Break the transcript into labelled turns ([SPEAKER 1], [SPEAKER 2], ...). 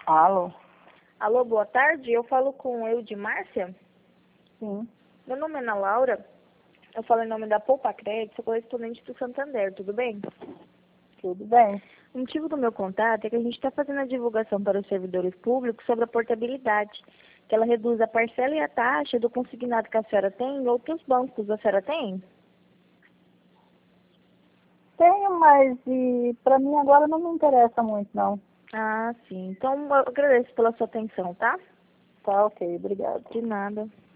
[SPEAKER 1] Alô?
[SPEAKER 2] Alô, boa tarde. Eu falo com de Márcia.
[SPEAKER 1] Sim,
[SPEAKER 2] Meu nome é Ana Laura. Eu falo em nome da Poupa Crédito, sou correspondente do Santander, tudo bem?
[SPEAKER 1] tudo bem.
[SPEAKER 2] O motivo do meu contato é que a gente está fazendo a divulgação para os servidores públicos sobre a portabilidade, que ela reduz a parcela e a taxa do consignado que a senhora tem em outros bancos. A senhora tem?
[SPEAKER 1] Tenho, mas para mim agora não me interessa muito, não.
[SPEAKER 2] Ah, sim. Então, eu agradeço pela sua atenção, tá?
[SPEAKER 1] Tá, ok, obrigada.
[SPEAKER 2] De nada.